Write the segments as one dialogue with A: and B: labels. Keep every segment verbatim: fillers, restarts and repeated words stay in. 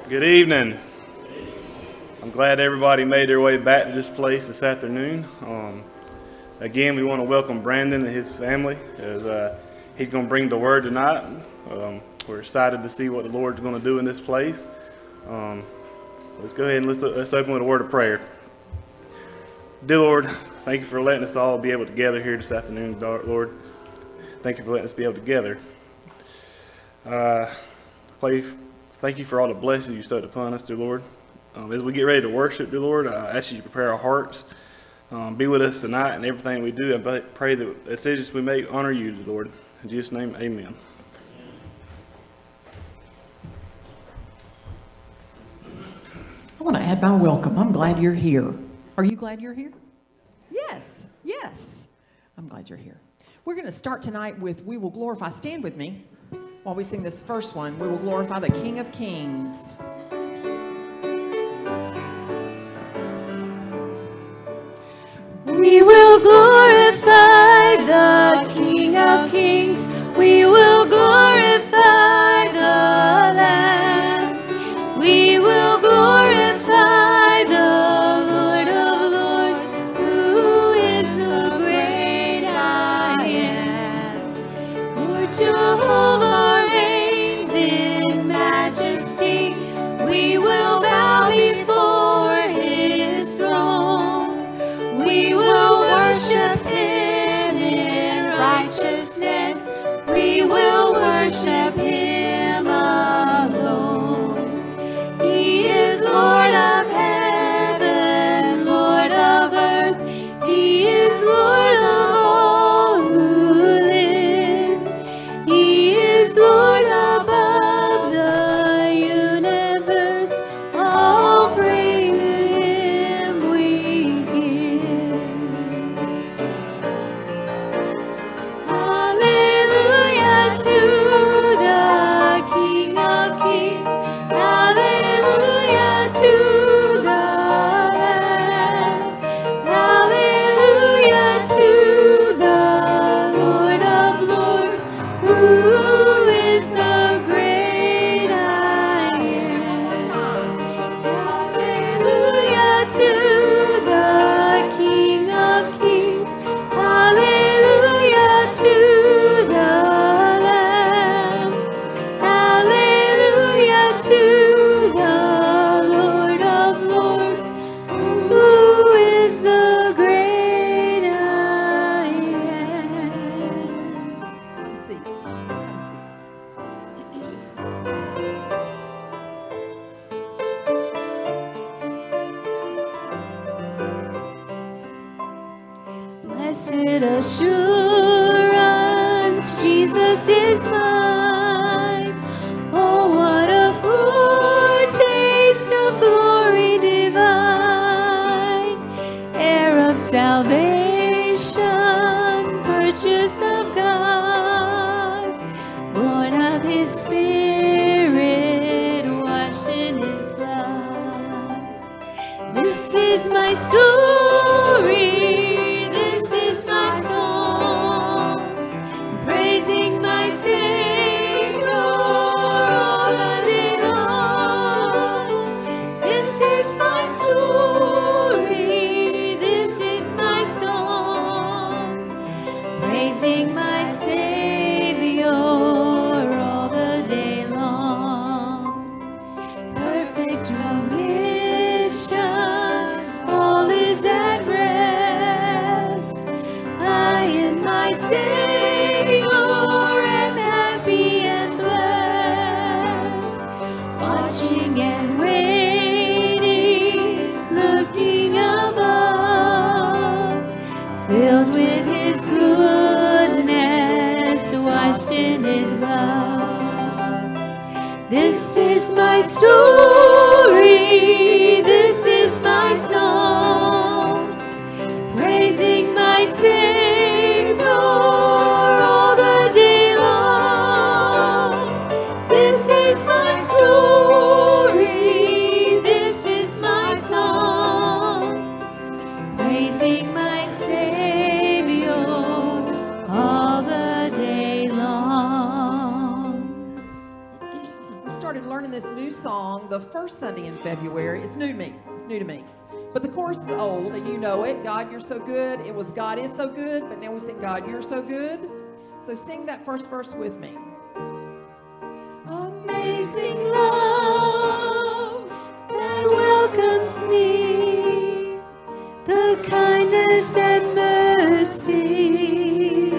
A: Good evening. I'm glad everybody made their way back to this place this afternoon. Um, again, we want to welcome Brandon and his family as uh, he's going to bring the word tonight. Um, we're excited to see what the Lord's going to do in this place. Um, so let's go ahead and let's, let's open with a word of prayer. Dear Lord, thank you for letting us all be able to gather here this afternoon, Lord. Thank you for letting us be able to gather. Uh, pray, thank you for all the blessings you bestowed upon us, dear Lord. Um, as we get ready to worship, dear Lord, I ask you to prepare our hearts. Um, be with us tonight in everything we do. I pray that the decisions we make honor you, dear Lord. In Jesus' name, amen.
B: I want to add my welcome. I'm glad you're here. Are you glad you're here? Yes, yes. I'm glad you're here. We're going to start tonight with We Will Glorify. Stand with me while we sing this first one. We will glorify the King of Kings.
C: We will glorify the King of Kings. We will glorify the Lamb. We will glorify the Lord of Lords, who is the great I am. Lord Jehovah reigns in majesty. We will bow before his throne. We will worship him in righteousness. We will worship him alone. He is Lord of heaven, Lord of earth. He is Lord of all who live. He is Lord above the universe. All praise to him we give. Hallelujah to the King of Kings. Hallelujah to the Lamb. Hallelujah to the Lord of Lords, who is the great I am. Hallelujah to the King of Kings. Hallelujah to the Lamb. Hallelujah to the Lord of Lords, who is the great I am.
B: Have a seat. Have a seat.
C: Blessed assurance, Jesus is mine. Oh, what a foretaste of glory divine, heir of salvation, purchase of God, born of his Spirit, washed in his blood. This is my story. This is my song, praising my Savior all the day long. This is my story. This is my song, praising my Savior all the day long. Perfect submission, all is at rest. I and my Savior am happy and blessed, watching and waiting, looking above, filled with his goodness, washed in his love. This is my story. This is my song, praising my Savior all the day long. This is my story. This is my song, praising my Savior all the day long.
B: We started learning this new song the first Sunday in February. It's new to me. It's new to me. But the chorus is old, and you know it. God, you're so good. It was God is so good, but now we sing God, you're so good. So sing that first verse with me.
C: Amazing love that welcomes me, the kindness and mercy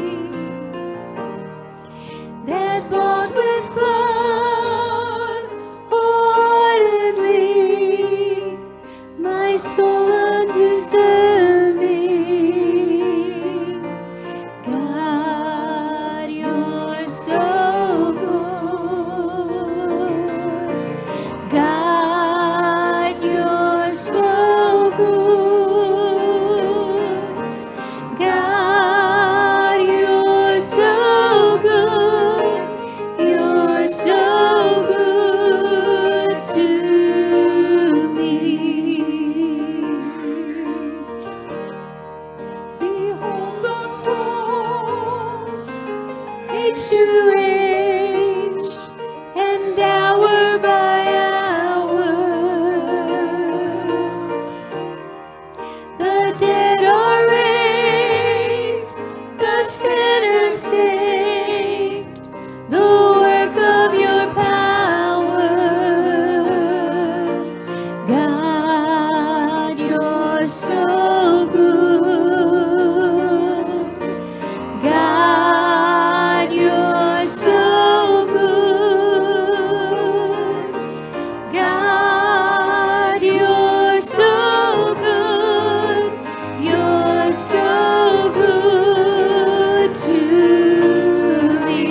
C: that bought with blood wholeheartedly my soul undeserving. God, you're so good. God, you're so good. God, you're so good. You're so good to me. Behold the cross, exchanged, and hour by hour, the dead are raised, the sinner saved, the work of your power. God, you're so good. God, you're so good. God, you're so good. You're so good to me.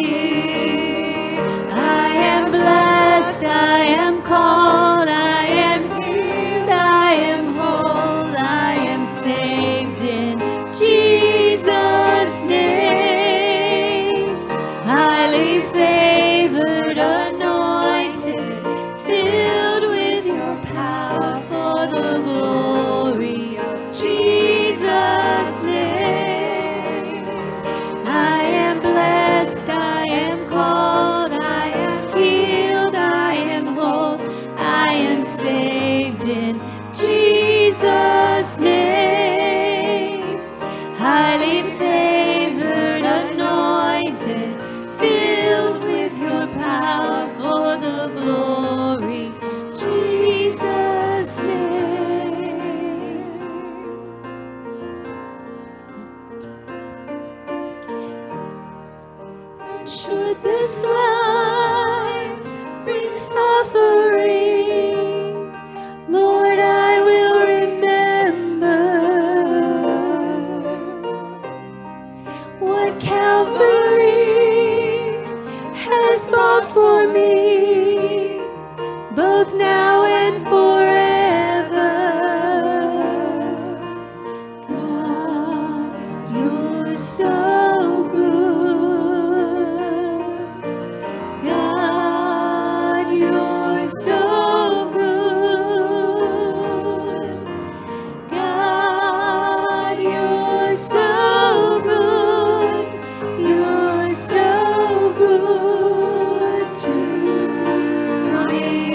C: I am blessed, I am called, I am healed, I am whole, I am saved in Jesus' name. Highly favored, anointed, filled with your power for the glory of Jesus' name. I am blessed, I am called, I am healed, I am whole, I am saved in Jesus' name. Highly favored, anointed, filled with your power for the glory, Jesus' name. Should this life bring suffering, Lord, I will remember what Calvary has bought for me, both now and forever. God, you're so good. God, you're so good. God, you're so good. You're so good to me.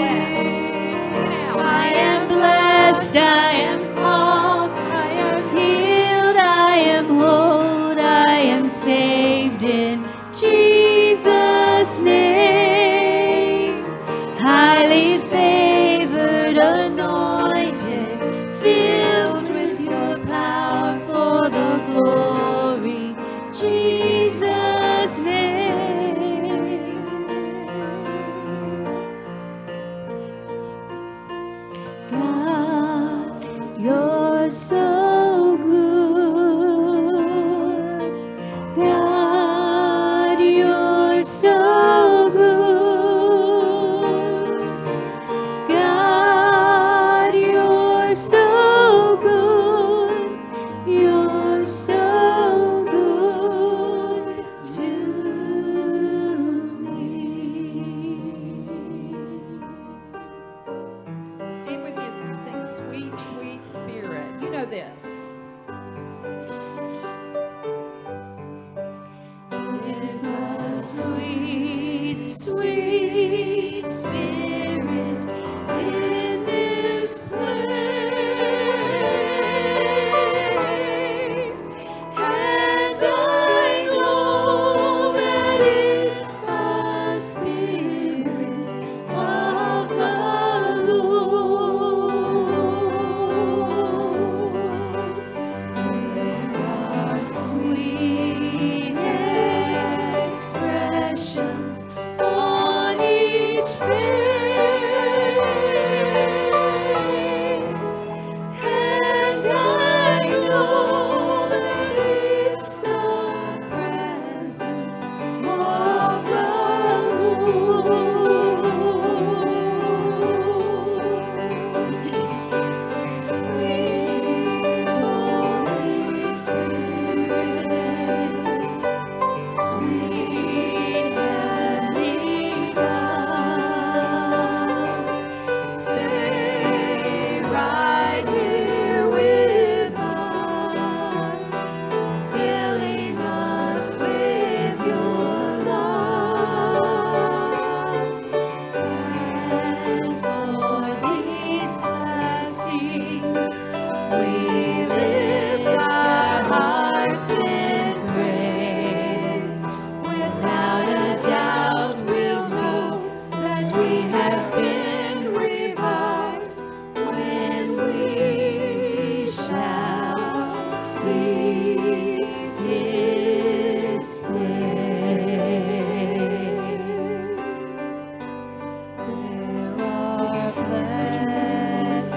C: I am blessed, I am called, I am healed, I am whole, I am saved in Jesus' name. Highly favored, anointed, filled with your power for the glory, Jesus' name. God, you're so good. God, you're so good. God, you're so good. You're so good to me.
B: Stand with me as we sing Sweet, Sweet Spirit. You know this.
C: There's a sweet, sweet spirit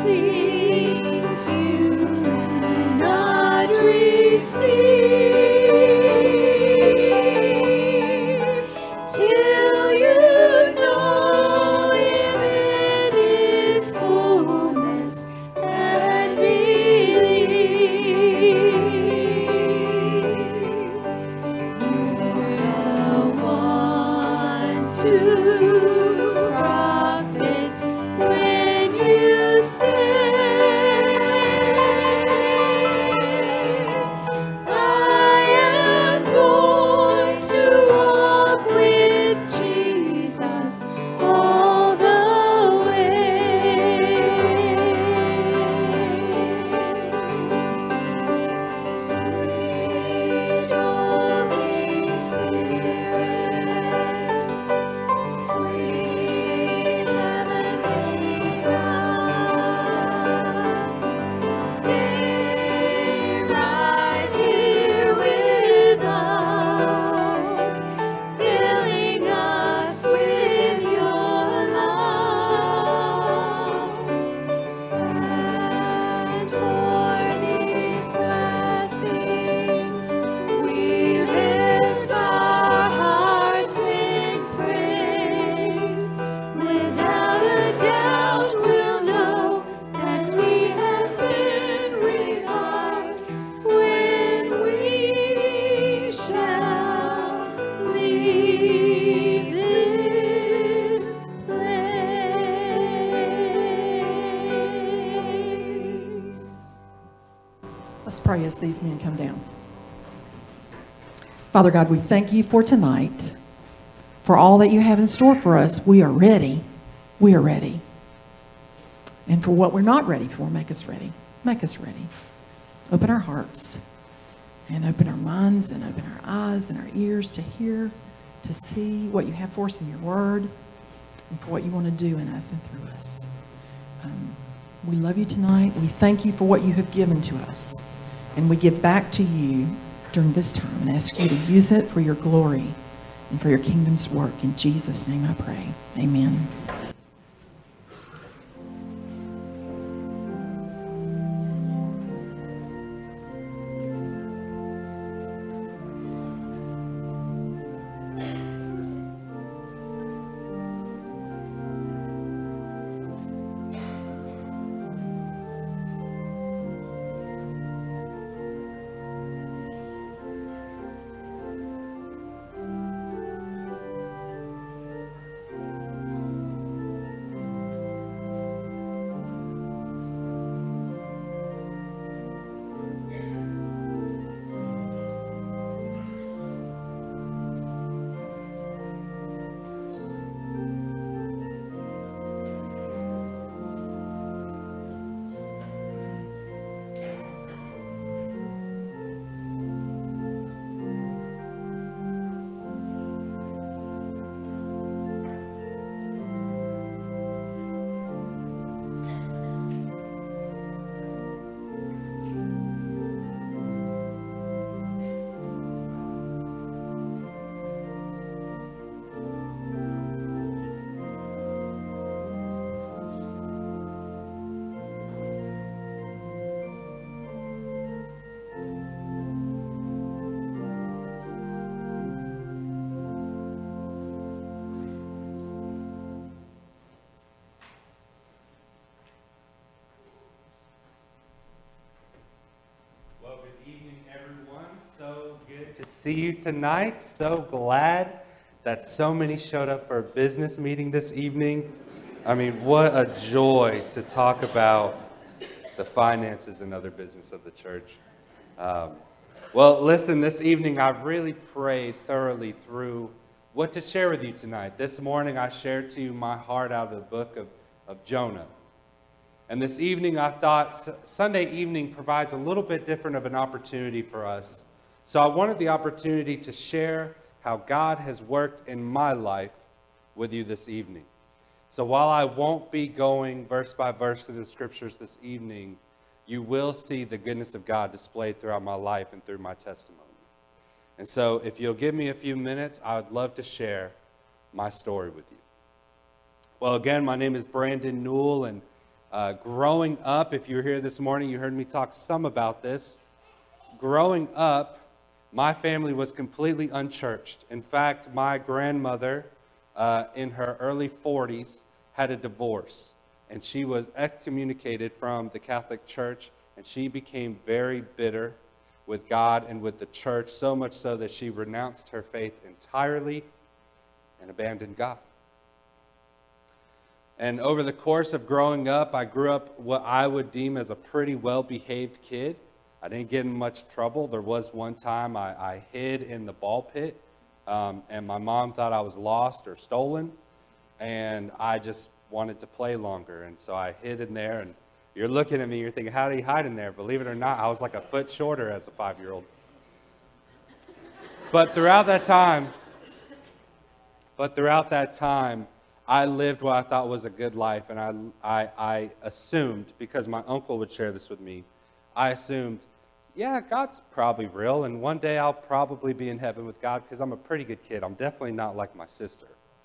C: blessings you cannot receive till you know Him in His fullness and believe. You're the one to profit when you say, I am going to walk with Jesus all the way. Sweet Holy Spirit, sweet heavenly dove, stay right here with us, filling us with your love. And for these blessings, we lift our hearts in praise. Without a doubt, we'll know that we have been revived when we shall leave this place.
B: Let's pray as these men come down. Father God, we thank you for tonight, for all that you have in store for us. We are ready. We are ready. And for what we're not ready for, make us ready. Make us ready. Open our hearts and open our minds and open our eyes and our ears to hear, to see what you have for us in your word and for what you want to do in us and through us. Um, we love you tonight. We thank you for what you have given to us. And we give back to you during this time and ask you to use it for your glory and for your kingdom's work. In Jesus' name I pray. Amen.
D: To see you tonight. So glad that so many showed up for a business meeting this evening. I mean, what a joy to talk about the finances and other business of the church. Um, well, listen, this evening I really prayed thoroughly through what to share with you tonight. This morning I shared to you my heart out of the book of, of Jonah. And this evening I thought S- Sunday evening provides a little bit different of an opportunity for us. So I wanted the opportunity to share how God has worked in my life with you this evening. So while I won't be going verse by verse through the scriptures this evening, you will see the goodness of God displayed throughout my life and through my testimony. And so if you'll give me a few minutes, I would love to share my story with you. Well, again, my name is Brandon Newell, and Uh, growing up, if you were here this morning, you heard me talk some about this. Growing up, my family was completely unchurched. In fact, my grandmother, uh, in her early forties, had a divorce, and she was excommunicated from the Catholic Church, and she became very bitter with God and with the church, so much so that she renounced her faith entirely and abandoned God. And over the course of growing up, I grew up what I would deem as a pretty well-behaved kid. I didn't get in much trouble. There was one time I, I hid in the ball pit, um, and my mom thought I was lost or stolen, and I just wanted to play longer, and so I hid in there. And you're looking at me, you're thinking, how did he hide in there? Believe it or not, I was like a foot shorter as a five-year-old. But throughout that time, but throughout that time, I lived what I thought was a good life, and I, I, I assumed, because my uncle would share this with me, I assumed, yeah, God's probably real, and one day I'll probably be in heaven with God because I'm a pretty good kid. I'm definitely not like my sister.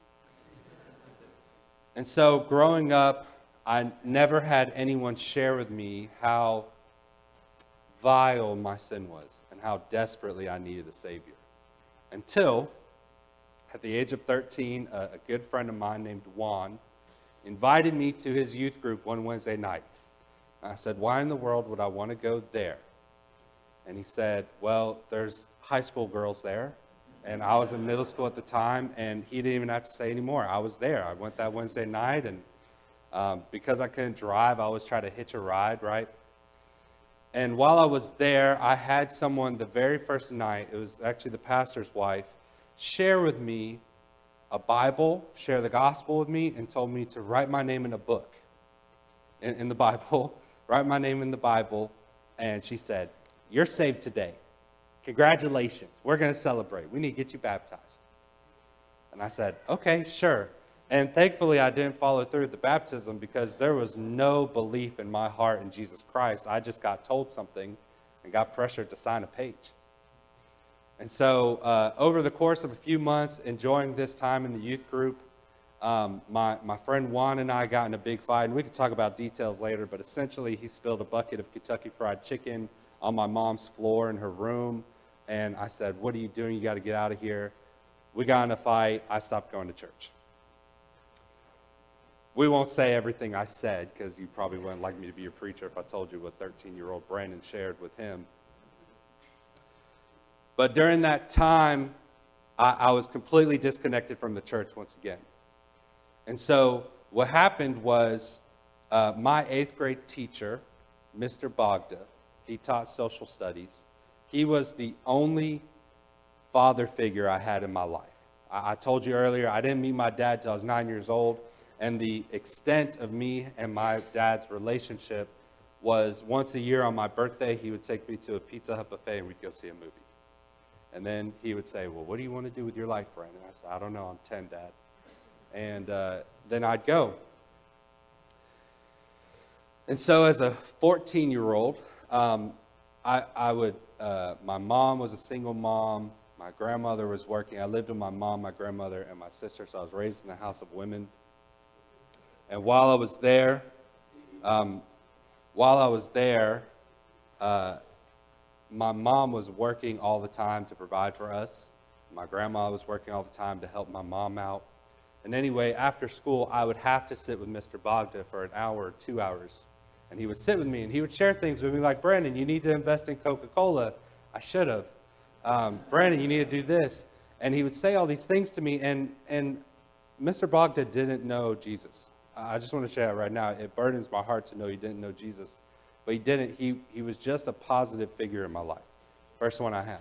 D: And so growing up, I never had anyone share with me how vile my sin was and how desperately I needed a Savior. Until, at the age of thirteen, a, a good friend of mine named Juan invited me to his youth group one Wednesday night. And I said, why in the world would I want to go there? And he said, well, there's high school girls there. And I was in middle school at the time, and he didn't even have to say any more. I was there. I went that Wednesday night, and um, because I couldn't drive, I always try to hitch a ride, right? And while I was there, I had someone the very first night, it was actually the pastor's wife, share with me a Bible, share the gospel with me, and told me to write my name in a book, in, in the Bible, write my name in the Bible, and she said, you're saved today. Congratulations. We're going to celebrate. We need to get you baptized. And I said, okay, sure. And thankfully, I didn't follow through with the baptism because there was no belief in my heart in Jesus Christ. I just got told something and got pressured to sign a page. And so uh, over the course of a few months, enjoying this time in the youth group, um, my, my friend Juan and I got in a big fight. And we could talk about details later, but essentially he spilled a bucket of Kentucky Fried Chicken on my mom's floor in her room. And I said, what are you doing? You got to get out of here. We got in a fight. I stopped going to church. We won't say everything I said because you probably wouldn't like me to be a preacher if I told you what thirteen-year-old Brandon shared with him. But during that time, I, I was completely disconnected from the church once again. And so what happened was uh, my eighth grade teacher, Mister Bogda, he taught social studies. He was the only father figure I had in my life. I, I told you earlier, I didn't meet my dad till I was nine years old, and the extent of me and my dad's relationship was once a year on my birthday, he would take me to a Pizza Hut buffet and we'd go see a movie. And then he would say, well, what do you want to do with your life, Brandon? I said, I don't know, I'm ten, Dad. And uh, then I'd go. And so as a fourteen-year-old, um, I, I would, uh, my mom was a single mom. My grandmother was working. I lived with my mom, my grandmother, and my sister, so I was raised in a house of women. And while I was there, um, while I was there, uh, my mom was working all the time to provide for us. My grandma was working all the time to help my mom out. And anyway, after school, I would have to sit with Mister Bogda for an hour or two hours. And he would sit with me, and he would share things with me like, Brandon, you need to invest in Coca-Cola. I should have. Um, Brandon, you need to do this. And he would say all these things to me, and, and Mister Bogda didn't know Jesus. I just want to share that right now. It burdens my heart to know he didn't know Jesus. But he didn't. He, he was just a positive figure in my life. First one I had.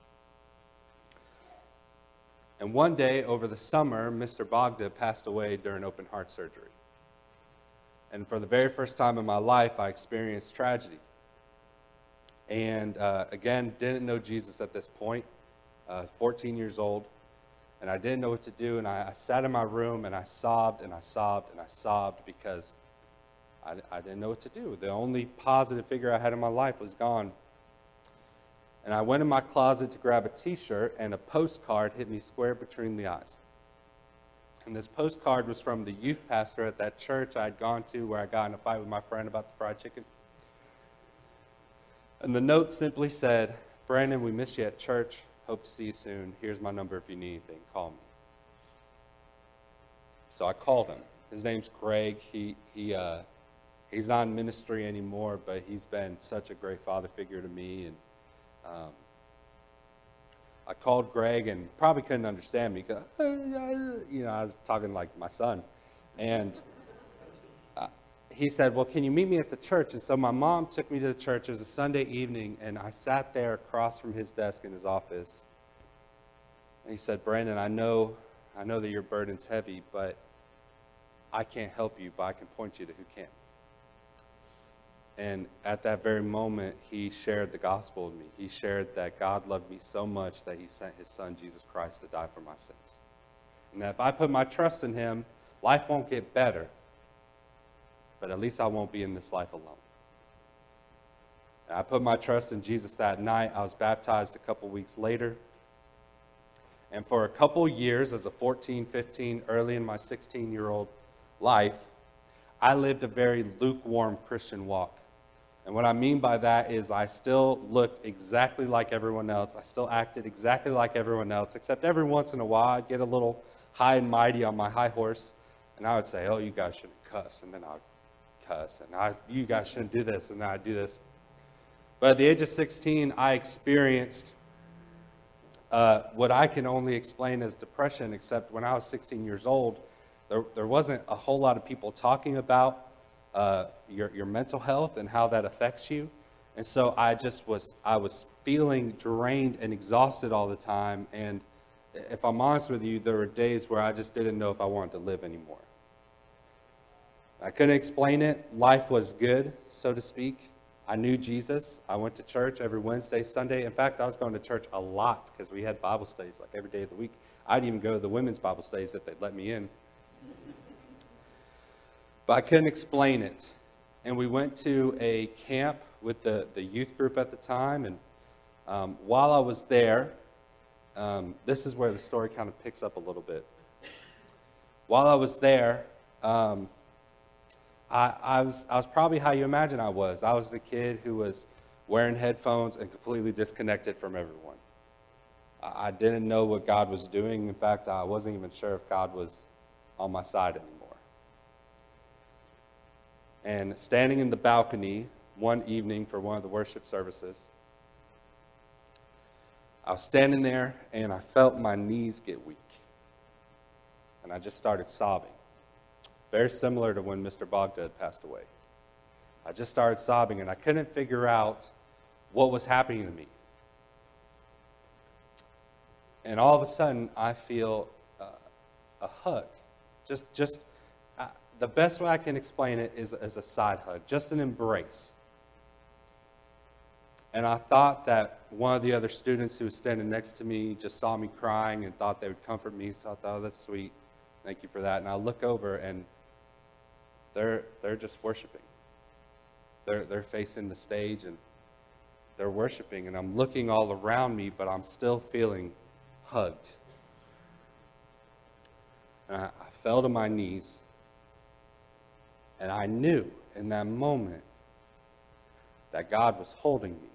D: And one day over the summer, Mister Bogda passed away during open heart surgery. And for the very first time in my life, I experienced tragedy. And uh, again, didn't know Jesus at this point, uh, fourteen years old. And I didn't know what to do. And I, I sat in my room and I sobbed and I sobbed and I sobbed because I, I didn't know what to do. The only positive figure I had in my life was gone. And I went in my closet to grab a t-shirt, and a postcard hit me square between the eyes. And this postcard was from the youth pastor at that church I'd gone to where I got in a fight with my friend about the fried chicken. And the note simply said, "Brandon, we miss you at church. Hope to see you soon. Here's my number if you need anything. Call me." So I called him. His name's Greg. He he uh, he's not in ministry anymore, but he's been such a great father figure to me. And um, I called Greg, and he probably couldn't understand me because you know I was talking like my son, and uh, he said, "Well, can you meet me at the church?" And so my mom took me to the church. It was a Sunday evening, and I sat there across from his desk in his office. And he said, "Brandon, I know, I know that your burden's heavy, but I can't help you, but I can point you to who can." And at that very moment, he shared the gospel with me. He shared that God loved me so much that he sent his son, Jesus Christ, to die for my sins. And that if I put my trust in him, life won't get better, but at least I won't be in this life alone. And I put my trust in Jesus that night. I was baptized a couple weeks later. And for a couple years, as a fourteen, fifteen, early in my sixteen-year-old life, I lived a very lukewarm Christian walk. And what I mean by that is I still looked exactly like everyone else. I still acted exactly like everyone else, except every once in a while I'd get a little high and mighty on my high horse, and I would say, "Oh, you guys shouldn't cuss," and then I'd cuss, and I, "You guys shouldn't do this," and then I'd do this. But at the age of sixteen, I experienced uh, what I can only explain as depression, except when I was sixteen years old, there, there wasn't a whole lot of people talking about Uh, your your mental health and how that affects you. And so I just was I was feeling drained and exhausted all the time, and if I'm honest with you, there were days where I just didn't know if I wanted to live anymore. I couldn't explain it. Life was good, so to speak. I knew Jesus. I went to church every Wednesday, Sunday. In fact, I was going to church a lot because we had Bible studies like every day of the week. I'd even go to the women's Bible studies if they'd let me in. But I couldn't explain it. And we went to a camp with the, the youth group at the time. And um, while I was there, um, this is where the story kind of picks up a little bit. While I was there, um, I, I, was, I was probably how you imagine I was. I was the kid who was wearing headphones and completely disconnected from everyone. I, I didn't know what God was doing. In fact, I wasn't even sure if God was on my side anymore. And standing in the balcony one evening for one of the worship services, I was standing there and I felt my knees get weak. And I just started sobbing. Very similar to when Mister Bogdad passed away. I just started sobbing and I couldn't figure out what was happening to me. And all of a sudden I feel uh, a hug. Just, just, The best way I can explain it is as a side hug, just an embrace. And I thought that one of the other students who was standing next to me just saw me crying and thought they would comfort me. So I thought, "Oh, that's sweet. Thank you for that." And I look over and they're they're just worshiping. They're they're facing the stage and they're worshiping. And I'm looking all around me, but I'm still feeling hugged. And I, I fell to my knees. And I knew in that moment that God was holding me.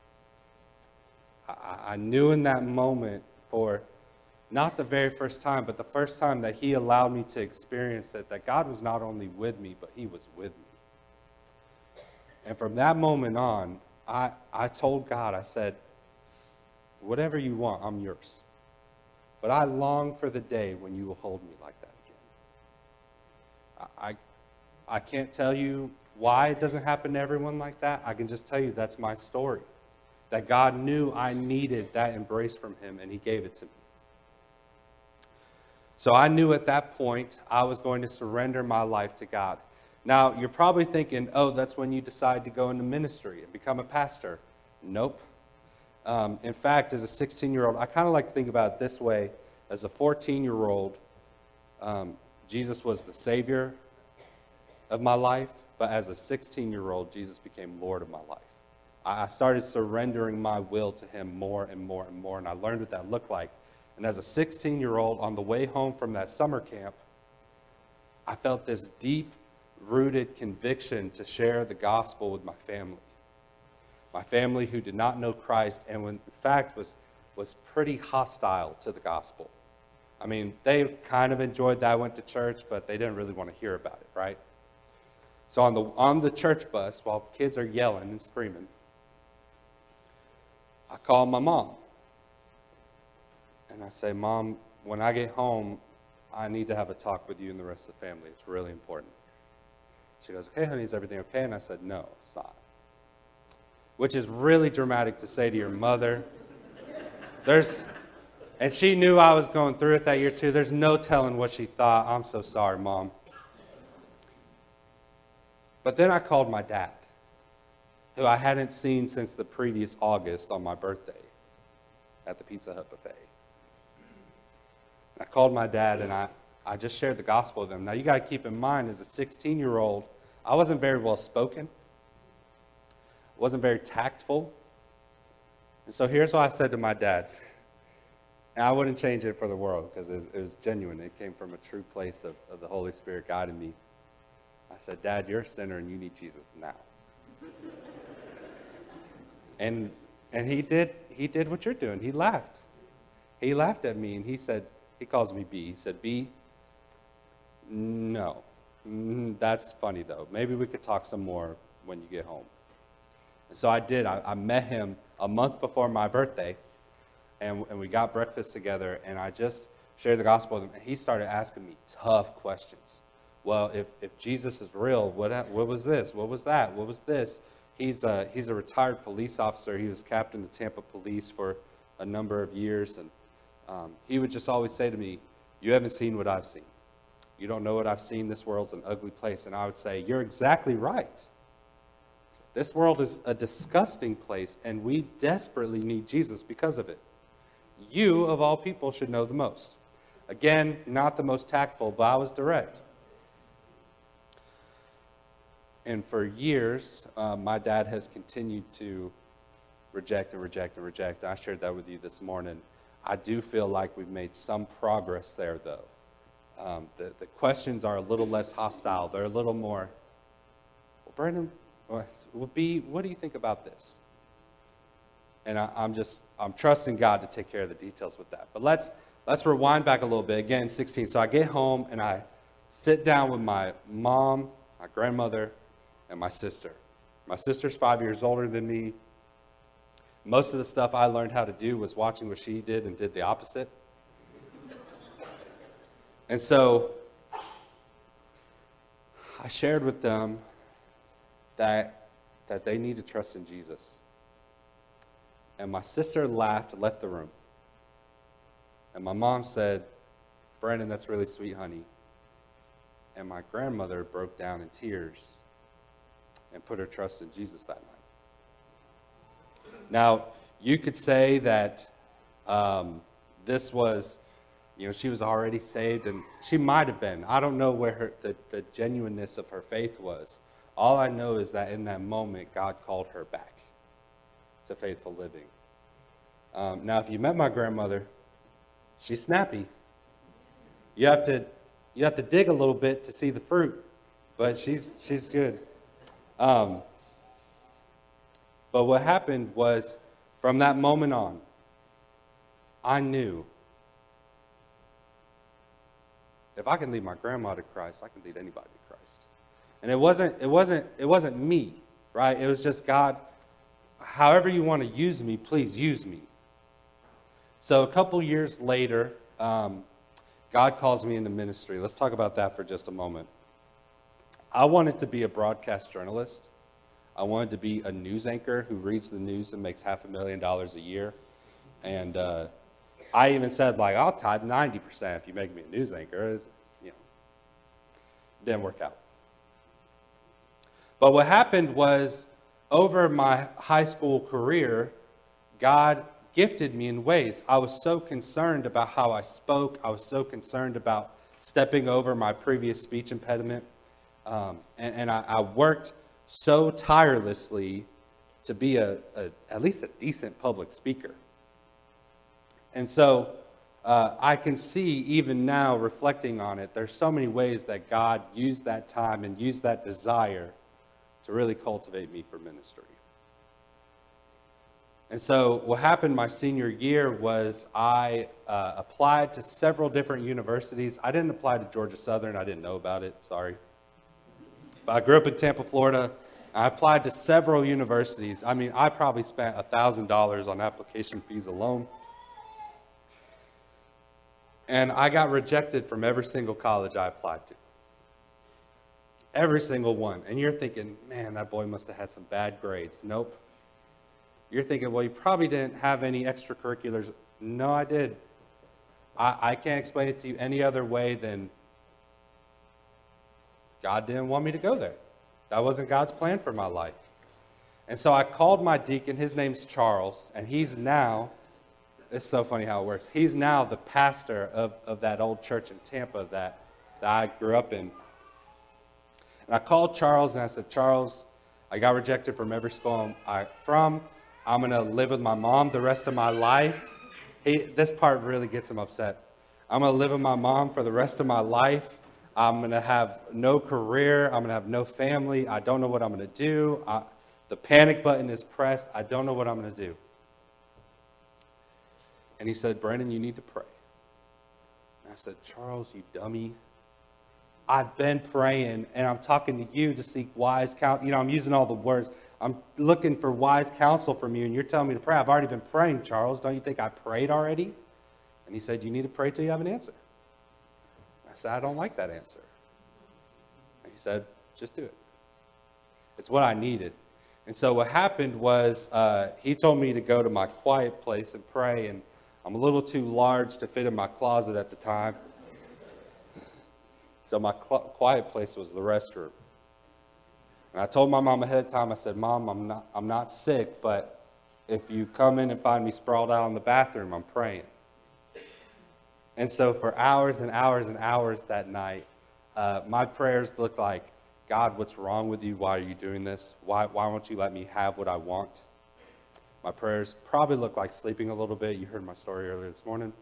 D: I, I knew in that moment for not the very first time, but the first time that he allowed me to experience it, that God was not only with me, but he was with me. And from that moment on, I, I told God, I said, "Whatever you want, I'm yours. But I long for the day when you will hold me like that again." I, I I can't tell you why it doesn't happen to everyone like that. I can just tell you that's my story. That God knew I needed that embrace from him, and he gave it to me. So I knew at that point I was going to surrender my life to God. Now, you're probably thinking, "Oh, that's when you decide to go into ministry and become a pastor." Nope. Um, in fact, as a sixteen-year-old, I kind of like to think about it this way. As a fourteen-year-old, um, Jesus was the Savior of my life, but as a sixteen-year-old, Jesus became Lord of my life. I started surrendering my will to him more and more and more, and I learned what that looked like. And as a sixteen-year-old on the way home from that summer camp, I felt this deep-rooted conviction to share the gospel with my family. My family who did not know Christ and in fact was, was pretty hostile to the gospel. I mean, they kind of enjoyed that I went to church, but they didn't really want to hear about it, right? So on the on the church bus, while kids are yelling and screaming, I call my mom. And I say, Mom, when I get home, I need to have a talk with you and the rest of the family. It's really important. She goes, okay, honey, is everything okay? And I said, no, it's not. Which is really dramatic to say to your mother. There's, and she knew I was going through it that year too. There's no telling what she thought. I'm so sorry, Mom. But then I called my dad, who I hadn't seen since the previous August on my birthday at the Pizza Hut buffet. I called my dad and I, I just shared the gospel with him. Now you got to keep in mind, as a sixteen-year-old, I wasn't very well spoken. Wasn't very tactful. And so here's what I said to my dad. And I wouldn't change it for the world because it was, it was genuine. It came from a true place of, of the Holy Spirit guiding me. I said, Dad, you're a sinner and you need Jesus now. and and he did he did what you're doing. He laughed. He laughed at me and he said, he calls me B. He said, B, no. Mm, that's funny though. Maybe we could talk some more when you get home. And so I did. I, I met him a month before my birthday, and, and we got breakfast together, and I just shared the gospel with him, and he started asking me tough questions. Well, if, if Jesus is real, what what was this? What was that? What was this? He's a, he's a retired police officer. He was captain of Tampa Police for a number of years, and um, he would just always say to me, you haven't seen what I've seen. You don't know what I've seen. This world's an ugly place. And I would say, you're exactly right. This world is a disgusting place, and we desperately need Jesus because of it. You, of all people, should know the most. Again, not the most tactful, but I was direct. And for years, um, my dad has continued to reject and reject and reject. I shared that with you this morning. I do feel like we've made some progress there, though. Um, the, the questions are a little less hostile. They're a little more, well, Brandon, well, B, what do you think about this? And I, I'm just, I'm trusting God to take care of the details with that. But let's let's rewind back a little bit. Again, sixteen. So I get home and I sit down with my mom, my grandmother, and my sister. My sister's five years older than me. Most of the stuff I learned how to do was watching what she did and did the opposite. And so I shared with them that, that they need to trust in Jesus. And my sister laughed and left the room. And my mom said, Brandon, that's really sweet, honey. And my grandmother broke down in tears and put her trust in Jesus that night. Now, you could say that um, this was, you know, she was already saved, and she might have been. I don't know where her, the, the genuineness of her faith was. All I know is that in that moment, God called her back to faithful living. Um, now, if you met my grandmother, she's snappy. You have to, you have to dig a little bit to see the fruit, but she's she's good. Um, but what happened was, from that moment on, I knew if I can lead my grandma to Christ, I can lead anybody to Christ. And it wasn't, it wasn't, it wasn't me, right? It was just God. However you want to use me, please use me. So a couple years later, um, God calls me into ministry. Let's talk about that for just a moment. I wanted to be a broadcast journalist. I wanted to be a news anchor who reads the news and makes half a million dollars a year. And uh, I even said, like, I'll tithe ninety percent if you make me a news anchor. It was, you know, didn't work out. But what happened was, over my high school career, God gifted me in ways. I was so concerned about how I spoke. I was so concerned about stepping over my previous speech impediment. Um, and and I, I worked so tirelessly to be a, a at least a decent public speaker. And so uh, I can see even now, reflecting on it, there's so many ways that God used that time and used that desire to really cultivate me for ministry. And so what happened my senior year was I uh, applied to several different universities. I didn't apply to Georgia Southern. I didn't know about it. Sorry. But I grew up in Tampa, Florida. I applied to several universities. I mean, I probably spent one thousand dollars on application fees alone. And I got rejected from every single college I applied to. Every single one. And you're thinking, man, that boy must have had some bad grades. Nope. You're thinking, well, you probably didn't have any extracurriculars. No, I did. I, I can't explain it to you any other way than God didn't want me to go there. That wasn't God's plan for my life. And so I called my deacon. His name's Charles, and he's now, it's so funny how it works. He's now the pastor of, of that old church in Tampa that, that I grew up in. And I called Charles, and I said, Charles, I got rejected from every school I'm I, from. I'm going to live with my mom the rest of my life. He, this part really gets him upset. I'm going to live with my mom for the rest of my life. I'm going to have no career. I'm going to have no family. I don't know what I'm going to do. I, the panic button is pressed. I don't know what I'm going to do. And he said, Brandon, you need to pray. And I said, Charles, you dummy. I've been praying, and I'm talking to you to seek wise counsel. You know, I'm using all the words. I'm looking for wise counsel from you, and you're telling me to pray. I've already been praying, Charles. Don't you think I prayed already? And he said, you need to pray till you have an answer. I said, I don't like that answer. And he said, just do it. It's what I needed. And so what happened was uh, he told me to go to my quiet place and pray, and I'm a little too large to fit in my closet at the time. So my cl- quiet place was the restroom. And I told my mom ahead of time, I said, Mom, I'm not, I'm not sick, but if you come in and find me sprawled out in the bathroom, I'm praying. And so for hours and hours and hours that night, uh, my prayers looked like, God, what's wrong with you? Why are you doing this? Why, why won't you let me have what I want? My prayers probably looked like sleeping a little bit. You heard my story earlier this morning.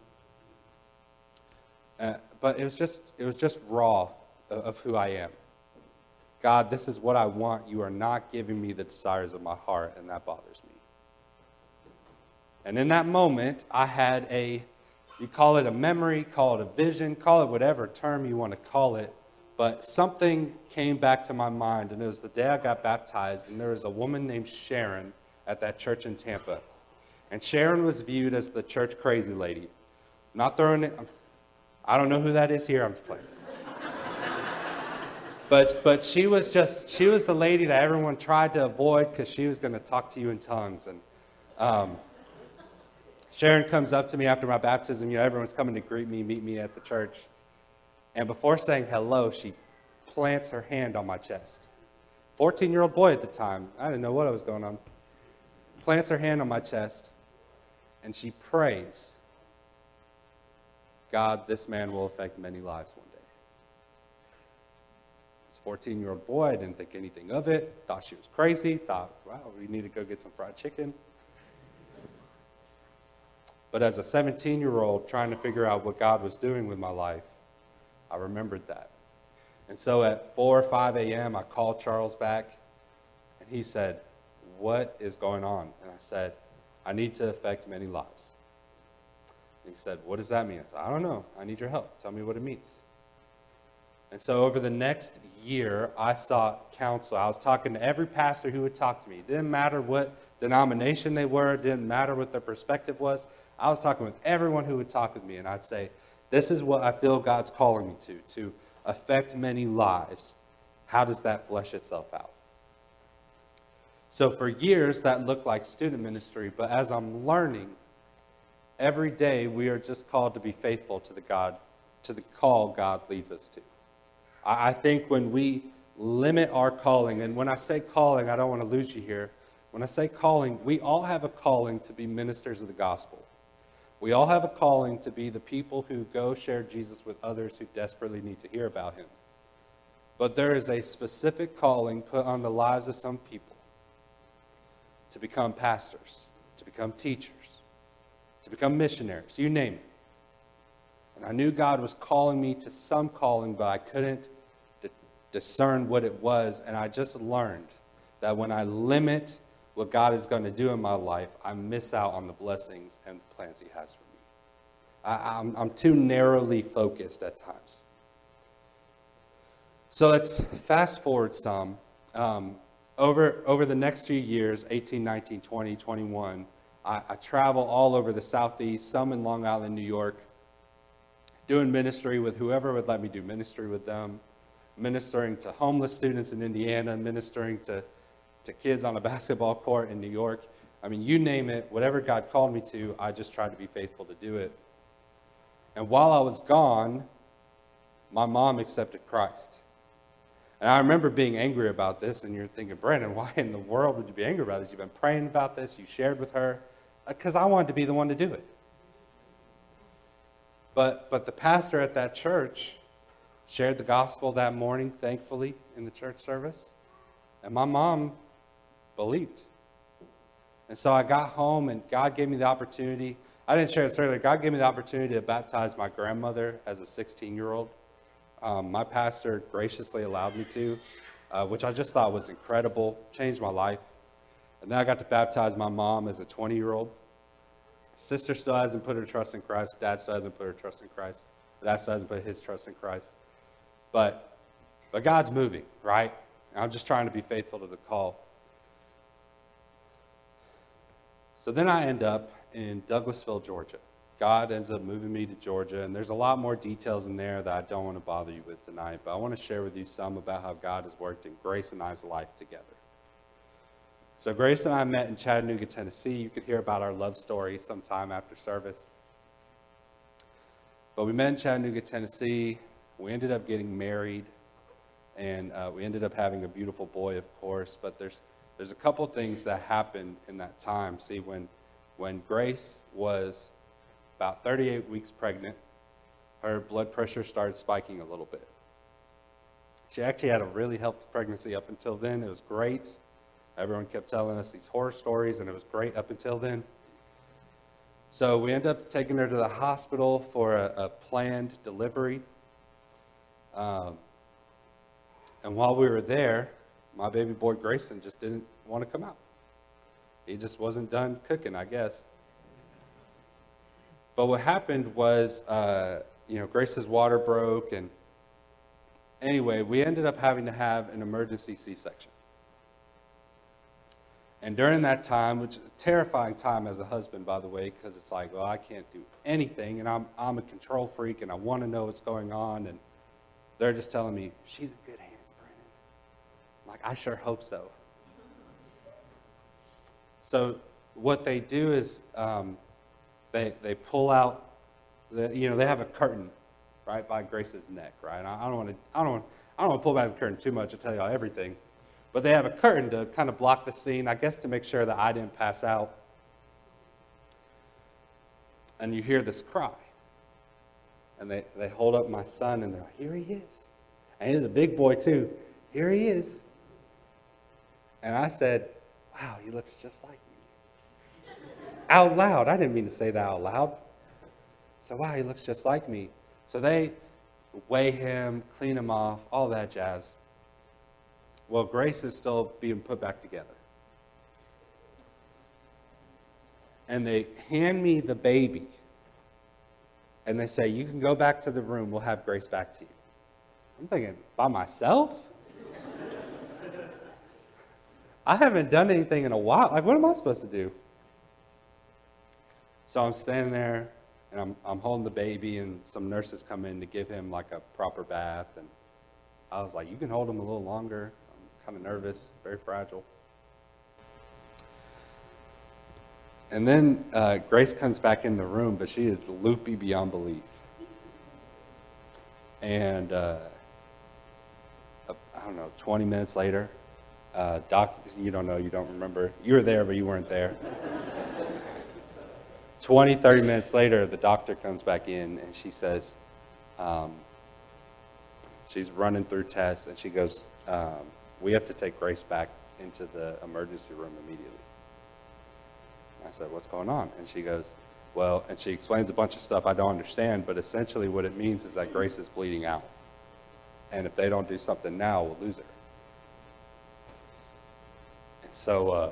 D: Uh, but it was just, it was just raw of, of who I am. God, this is what I want. You are not giving me the desires of my heart, and that bothers me. And in that moment, I had a, you call it a memory, call it a vision, call it whatever term you want to call it, but something came back to my mind, and it was the day I got baptized, and there was a woman named Sharon at that church in Tampa. And Sharon was viewed as the church crazy lady. Not throwing it, I don't know who that is here, I'm just playing. But but she was just, she was the lady that everyone tried to avoid because she was going to talk to you in tongues. And um, Sharon comes up to me after my baptism. You know, everyone's coming to greet me, meet me at the church. And before saying hello, she plants her hand on my chest. fourteen-year-old boy at the time. I didn't know what was going on. Plants her hand on my chest, and she prays, God, this man will affect many lives one day. As a fourteen-year-old boy, I didn't think anything of it, thought she was crazy, thought, wow, we need to go get some fried chicken. But as a seventeen-year-old trying to figure out what God was doing with my life, I remembered that. And so at four or five a.m., I called Charles back, and he said, what is going on? And I said, I need to affect many lives. And he said, what does that mean? I said, I don't know. I need your help. Tell me what it means. And so over the next year, I sought counsel. I was talking to every pastor who would talk to me. It didn't matter what denomination they were. It didn't matter what their perspective was. I was talking with everyone who would talk with me, and I'd say, this is what I feel God's calling me to, to affect many lives. How does that flesh itself out? So for years, that looked like student ministry, but as I'm learning, every day we are just called to be faithful to the God, to the call God leads us to. I think when we limit our calling, and when I say calling, I don't want to lose you here. When I say calling, we all have a calling to be ministers of the gospel. We all have a calling to be the people who go share Jesus with others who desperately need to hear about him. But there is a specific calling put on the lives of some people to become pastors, to become teachers, to become missionaries, you name it. And I knew God was calling me to some calling, but I couldn't d- discern what it was. And I just learned that when I limit what God is going to do in my life, I miss out on the blessings and the plans he has for me. I, I'm, I'm too narrowly focused at times. So let's fast forward some. Um, over, over the next few years, eighteen, nineteen, twenty, twenty-one, I, I travel all over the Southeast, some in Long Island, New York, doing ministry with whoever would let me do ministry with them, ministering to homeless students in Indiana, ministering to, to kids on a basketball court in New York. I mean, you name it, whatever God called me to, I just tried to be faithful to do it. And while I was gone, my mom accepted Christ. And I remember being angry about this, and you're thinking, Brandon, why in the world would you be angry about this? You've been praying about this, you shared with her, because I wanted to be the one to do it. But but the pastor at that church shared the gospel that morning, thankfully, in the church service. And my mom believed. And so I got home, and God gave me the opportunity. I didn't share this earlier. God gave me the opportunity to baptize my grandmother as a sixteen-year-old. Um, my pastor graciously allowed me to, uh, which I just thought was incredible, changed my life. And then I got to baptize my mom as a twenty-year-old. Sister still hasn't put her trust in Christ. Dad still hasn't put her trust in Christ. Dad still hasn't put his trust in Christ. But, but God's moving, right? And I'm just trying to be faithful to the call. So then I end up in Douglasville, Georgia. God ends up moving me to Georgia, and there's a lot more details in there that I don't want to bother you with tonight, but I want to share with you some about how God has worked in Grace and I's life together. So Grace and I met in Chattanooga, Tennessee. You could hear about our love story sometime after service. But we met in Chattanooga, Tennessee. We ended up getting married, and uh, we ended up having a beautiful boy, of course, but there's there's a couple things that happened in that time. See, when when Grace was about thirty-eight weeks pregnant, her blood pressure started spiking a little bit. She actually had a really healthy pregnancy up until then. It was great. Everyone kept telling us these horror stories, and it was great up until then. So we ended up taking her to the hospital for a, a planned delivery. Um, and while we were there, my baby boy Grayson just didn't want to come out. He just wasn't done cooking, I guess. But what happened was, uh, you know, Grace's water broke, and anyway, we ended up having to have an emergency C-section. And during that time, which is a terrifying time as a husband, by the way, because it's like, well, I can't do anything, and I'm I'm a control freak, and I want to know what's going on, and they're just telling me, she's in good hands, Brandon. I'm like, I sure hope so. So what they do is um, they they pull out, the, you know, they have a curtain right by Grace's neck, right? I, I don't want to I don't want I don't want to pull back the curtain too much to tell y'all everything. But they have a curtain to kind of block the scene, I guess to make sure that I didn't pass out. And you hear this cry. And they, they hold up my son, and they're like, here he is. And he's a big boy, too. Here he is. And I said, wow, he looks just like me. Out loud. I didn't mean to say that out loud. So, wow, he looks just like me. So they weigh him, clean him off, all that jazz. Well, Grace is still being put back together. And they hand me the baby. And they say, you can go back to the room. We'll have Grace back to you. I'm thinking, by myself? I haven't done anything in a while. Like, what am I supposed to do? So I'm standing there, and I'm, I'm holding the baby, and some nurses come in to give him, like, a proper bath. And I was like, you can hold him a little longer. Kind of nervous, very fragile. And then uh, Grace comes back in the room, but she is loopy beyond belief. And uh, I don't know, twenty minutes later, uh, doc, you don't know, you don't remember. You were there, but you weren't there. twenty, thirty minutes later, the doctor comes back in, and she says, um, she's running through tests, and she goes, um, we have to take Grace back into the emergency room immediately. I said, what's going on? And she goes, Well, and she explains a bunch of stuff I don't understand, but essentially what it means is that Grace is bleeding out. And if they don't do something now, we'll lose her. And so uh,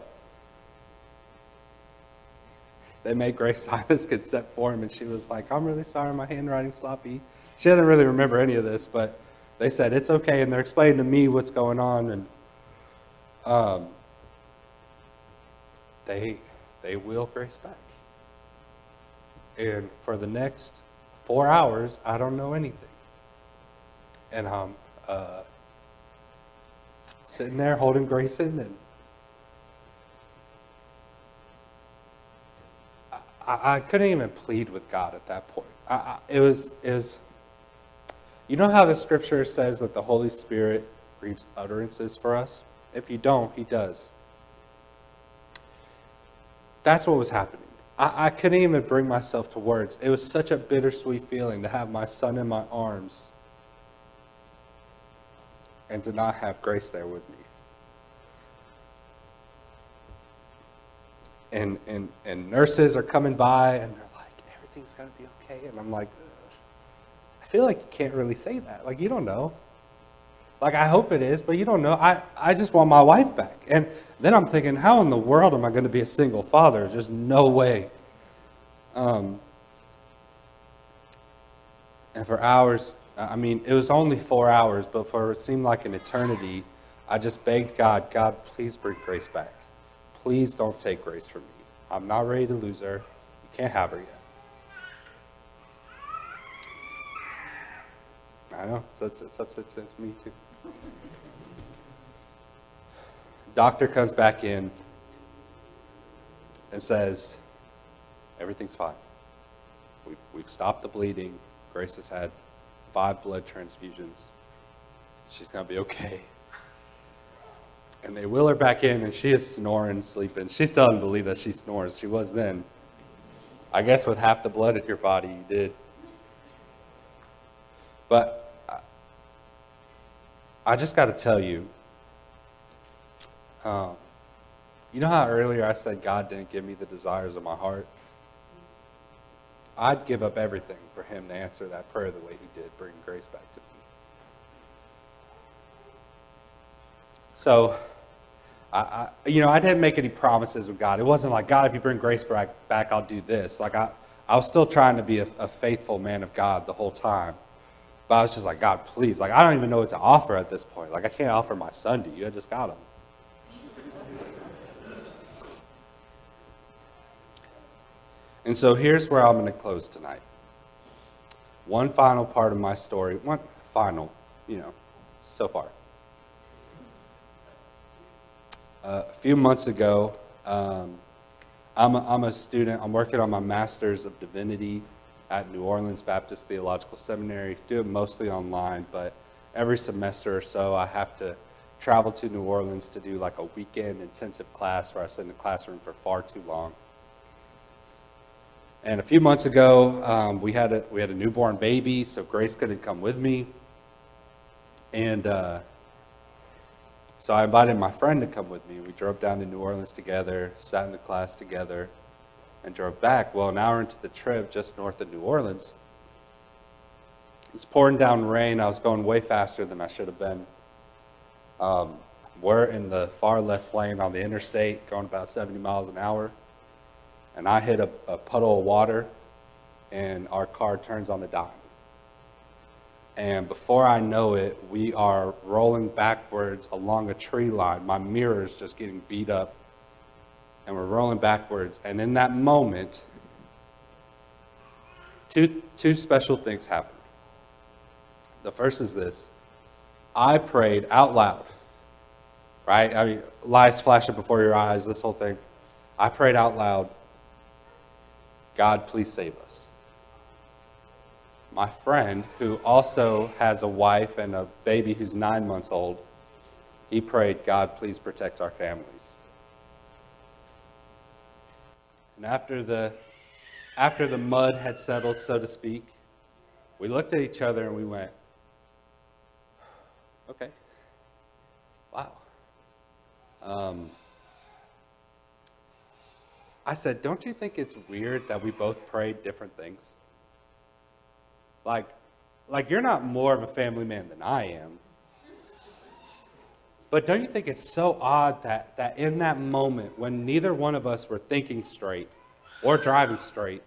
D: they made Grace sign this consent form, and she was like, I'm really sorry, my handwriting's sloppy. She doesn't really remember any of this, but they said, it's okay, and they're explaining to me what's going on, and um, they, they will Grace back. And for the next four hours, I don't know anything. And I'm uh, sitting there holding Grayson, and I, I couldn't even plead with God at that point. I, I, it was, it was, you know how the scripture says that the Holy Spirit breathes utterances for us? If you don't, he does. That's what was happening. I, I couldn't even bring myself to words. It was such a bittersweet feeling to have my son in my arms and to not have Grace there with me. And, and, and nurses are coming by, and they're like, everything's going to be okay. And I'm like, ugh. I feel like you can't really say that. Like, you don't know. Like, I hope it is, but you don't know. I, I just want my wife back. And then I'm thinking, how in the world am I going to be a single father? Just no way. Um, and for hours, I mean, it was only four hours, but for it seemed like an eternity, I just begged God, God, please bring Grace back. Please don't take Grace from me. I'm not ready to lose her. You can't have her yet. I know, so it's, it's upsets me too. Doctor comes back in and says, everything's fine. We've, we've stopped the bleeding. Grace has had five blood transfusions. She's going to be okay. And they wheel her back in, and she is snoring, sleeping. She still doesn't believe that she snores. She was then. I guess with half the blood in your body, you did. But I just got to tell you, um, you know how earlier I said God didn't give me the desires of my heart? I'd give up everything for him to answer that prayer the way he did, bring Grace back to me. So, I, I, you know, I didn't make any promises with God. It wasn't like, God, if you bring Grace back, back I'll do this. Like, I, I was still trying to be a, a faithful man of God the whole time. But I was just like, God, please. Like, I don't even know what to offer at this point. Like, I can't offer my son to you. I just got him. And so here's where I'm going to close tonight. One final part of my story. One final, you know, so far. Uh, a few months ago, um, I'm, a, I'm a student. I'm working on my Master's of Divinity at New Orleans Baptist Theological Seminary. Do it mostly online, but every semester or so I have to travel to New Orleans to do like a weekend intensive class where I sit in the classroom for far too long. And a few months ago, um, we had a we had a newborn baby, so Grace couldn't come with me. And uh, so I invited my friend to come with me. We drove down to New Orleans together, sat in the class together, and drove back. Well, an hour into the trip, just north of New Orleans, it's pouring down rain. I was going way faster than I should have been. Um, we're in the far left lane on the interstate, going about seventy miles an hour. And I hit a, a puddle of water, and our car turns on a dime. And before I know it, we are rolling backwards along a tree line. My mirror is just getting beat up, and we're rolling backwards. And in that moment, two, two special things happen. The first is this. I prayed out loud, right? I mean, lights flashing before your eyes, this whole thing. I prayed out loud, God, please save us. My friend, who also has a wife and a baby who's nine months old, he prayed, God, please protect our families. And after the, after the mud had settled, so to speak, we looked at each other and we went, okay, wow. Um, I said, don't you think it's weird that we both prayed different things? Like, like you're not more of a family man than I am. But don't you think it's so odd that, that in that moment when neither one of us were thinking straight or driving straight,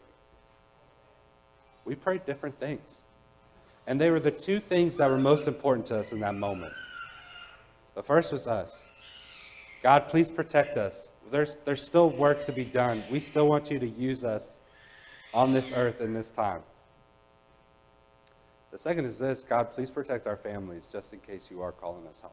D: we prayed different things. And they were the two things that were most important to us in that moment. The first was us. God, please protect us. There's, there's still work to be done. We still want you to use us on this earth in this time. The second is this: God, please protect our families just in case you are calling us home.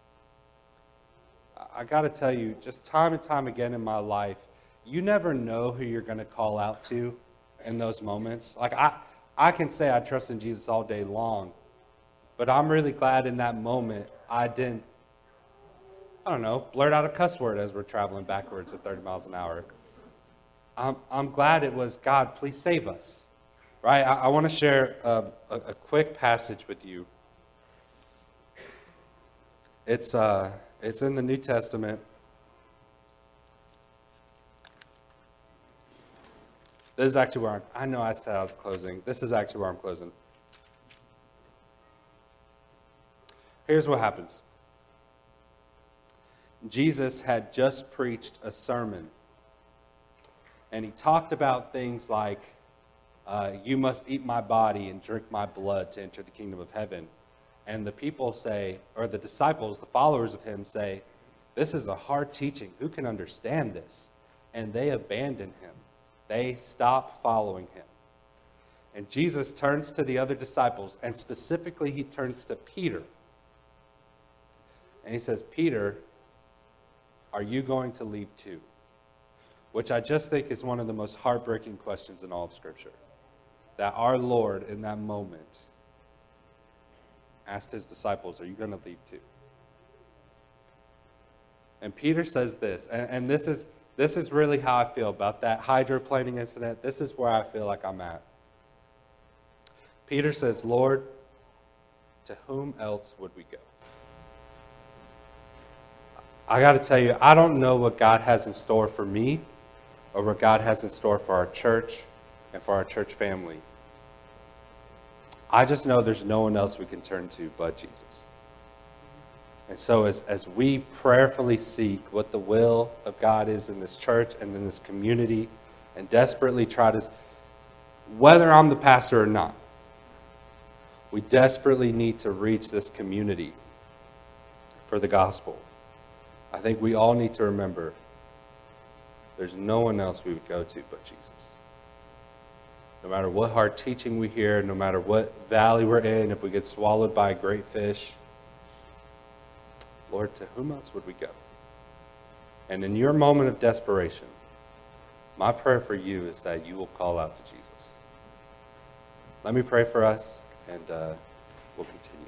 D: I got to tell you, just time and time again in my life, you never know who you're going to call out to in those moments. Like, I, I can say I trust in Jesus all day long, but I'm really glad in that moment I didn't, I don't know, blurt out a cuss word as we're traveling backwards at thirty miles an hour. I'm, I'm glad it was, God, please save us. Right? I, I want to share a, a, a quick passage with you. It's, uh, it's in the New Testament. This is actually where I'm, I know I said I was closing. This is actually where I'm closing. Here's what happens. Jesus had just preached a sermon, and he talked about things like, uh, you must eat my body and drink my blood to enter the kingdom of heaven. And the people say, or the disciples, the followers of him say, this is a hard teaching. Who can understand this? And they abandon him. They stop following him. And Jesus turns to the other disciples, and specifically he turns to Peter. And he says, Peter, are you going to leave too? Which I just think is one of the most heartbreaking questions in all of Scripture. That our Lord, in that moment, asked his disciples, are you going to leave too? And Peter says this, and, and this is this is really how I feel about that hydroplaning incident. This is where I feel like I'm at. Peter says, Lord, to whom else would we go? I got to tell you, I don't know what God has in store for me or what God has in store for our church and for our church family. I just know there's no one else we can turn to but Jesus. And so as, as we prayerfully seek what the will of God is in this church and in this community, and desperately try to, whether I'm the pastor or not, we desperately need to reach this community for the gospel. I think we all need to remember there's no one else we would go to but Jesus. No matter what hard teaching we hear, no matter what valley we're in, if we get swallowed by a great fish, Lord, to whom else would we go? And in your moment of desperation, my prayer for you is that you will call out to Jesus. Let me pray for us, and uh, we'll continue.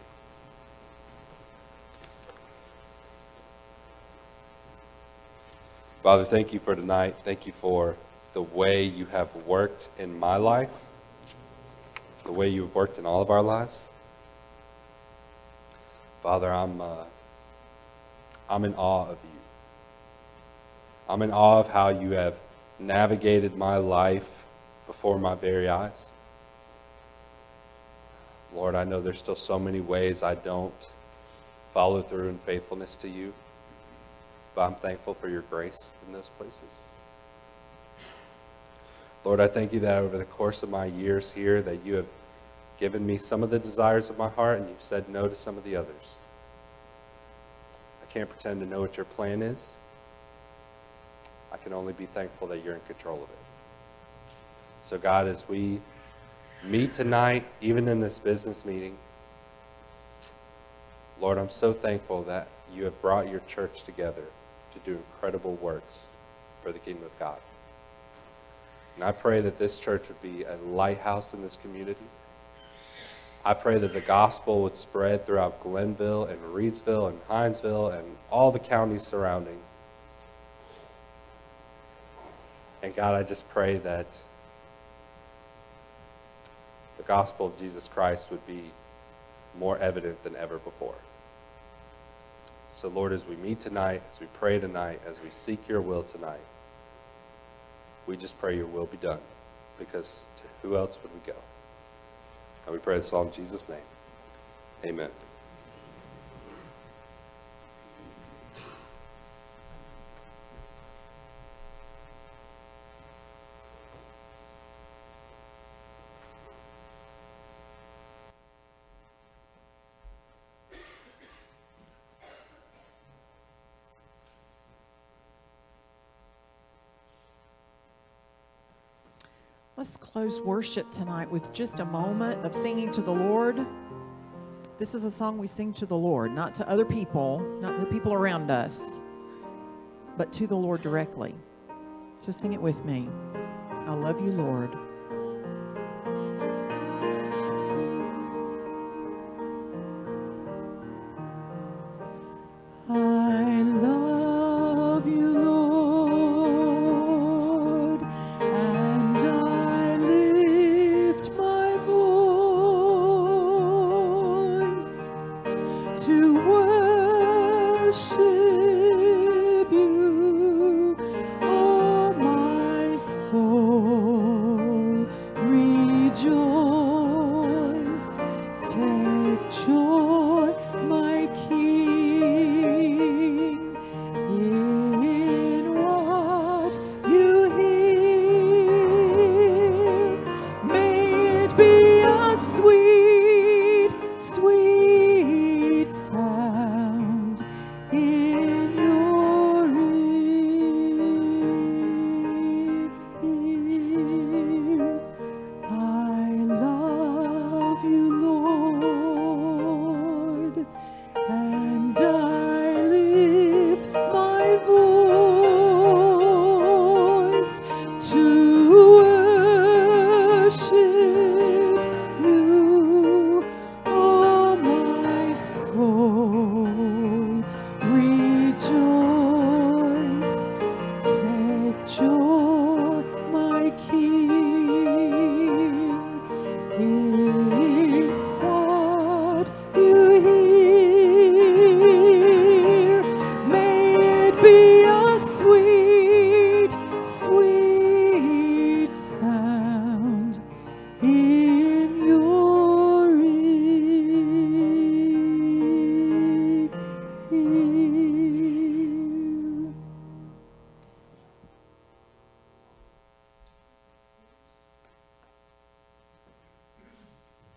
D: Father, thank you for tonight. Thank you for the way you have worked in my life, the way you've worked in all of our lives. Father, I'm uh, I'm in awe of you. I'm in awe of how you have navigated my life before my very eyes. Lord, I know there's still so many ways I don't follow through in faithfulness to you, but I'm thankful for your grace in those places. Lord, I thank you that over the course of my years here that you have given me some of the desires of my heart and you've said no to some of the others. I can't pretend to know what your plan is. I can only be thankful that you're in control of it. So God, as we meet tonight, even in this business meeting, Lord, I'm so thankful that you have brought your church together to do incredible works for the kingdom of God. And I pray that this church would be a lighthouse in this community. I pray that the gospel would spread throughout Glenville and Reedsville and Hinesville and all the counties surrounding. And God, I just pray that the gospel of Jesus Christ would be more evident than ever before. So Lord, as we meet tonight, as we pray tonight, as we seek your will tonight, We just pray your will be done, because to who else would we go? And we pray this all in Jesus' name. Amen.
B: Let's close worship tonight with just a moment of singing to the Lord. This is a song we sing to the Lord, not to other people, not to the people around us, but to the Lord directly. So sing it with me. I love you, Lord.